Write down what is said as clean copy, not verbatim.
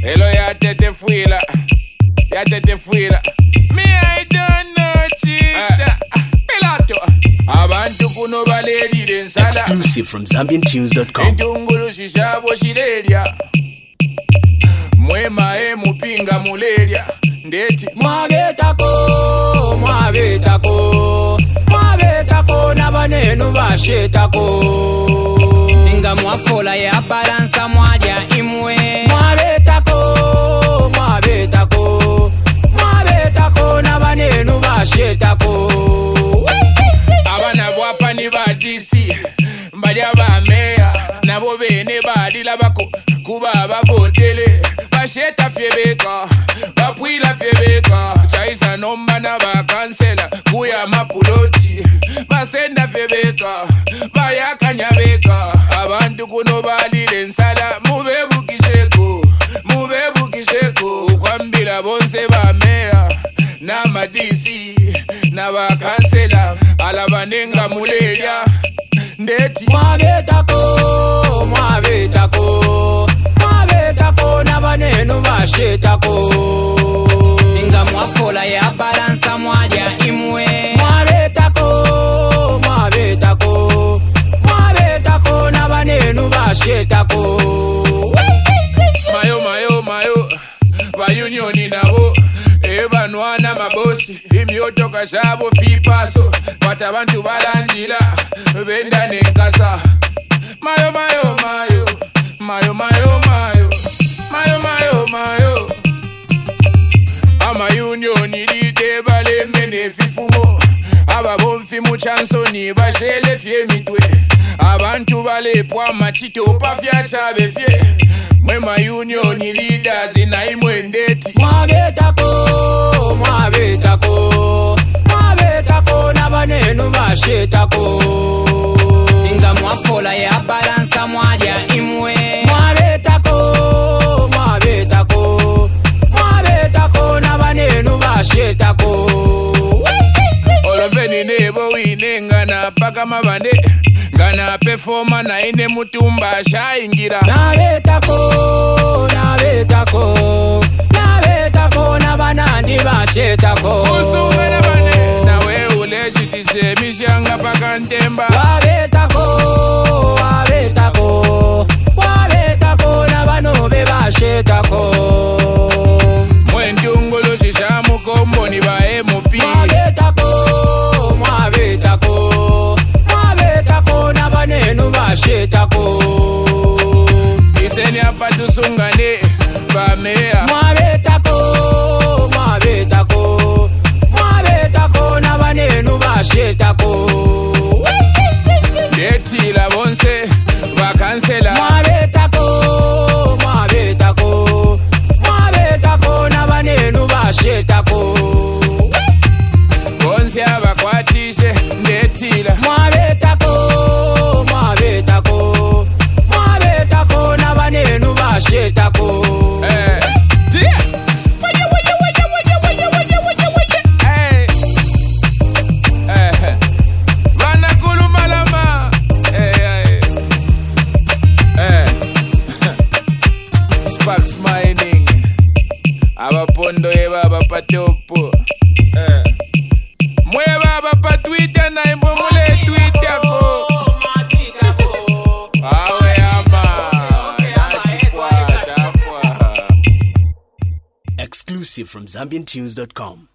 Hello, ya tete fuila. Me, I don't know, chicha. Pilato. Abantu kuno baleri densala. Exclusive from ZambianTunes.com. Entungulu shishabo shileria. Mwema mupinga muleria. Ndeti Mwabetako nabanenu bashetako Inga mwafola ya balansa mwaja imwe Mwabetako nabanenu bashetako Abana bwapa ni badisi Mbali abameya Nabo bene badila bako Kuba abavotele Basheta fiebeka Bapwila fiebeka Chaisa nomba na bakansela Kuya mapuloti Basenda fiebeka Bayakanya beka Abantu kuno balile nsala Mubebukisheko Ukwambila bonse bameya Na madisi Na bakansela Alabanenga muleria Ndeti Mwabetako nabanenu bashetako Inga mwafola ya balansa mwaja imwe Mwabetako nabanenu bashetako Mayo Bayunioni nabo Ebanwana mabosi Imyotoka shabo fipaso Watabantu balandila Benda nenkasa Mayo Ama unioni lide bale mene fifumo Aba bomfi muchansoni bashele fie mitwe Abantu bale pwa machito pafya chabe fie Mwema unioni lida zina imwe ndeti Mwabetako nabanenu bashetako Inga mwafola ya balansa mwaja imwe Mwabetako nabanenu bashetako Olofeni nebo winenga na paka mabande Ngana performa na ine mutumba shaingira Nabetako nabanandi bashetako Kusunga na bane Na we ule shitise mishanga paka ntemba Wabetako nabanobe bashetako Mwendungolo shishamu kombo ni bae mupi Mwabetako nabanenu bashetako Iseni apatu sungane Bamea Mwabetako nabanenu bashetako Deti la bonse Bakansela Mwabetako nabanenu bashetako Bonse abakwatishe Ndetila Mwabetako nabanenu bashetako Tia Vanakulu malama Sparks mining Abapondo eba abapatopo Mweba abapa Twitter na imbo mule Twitter ko Awe ama Nachikwa chakwa Exclusive from ZambianTunes.com.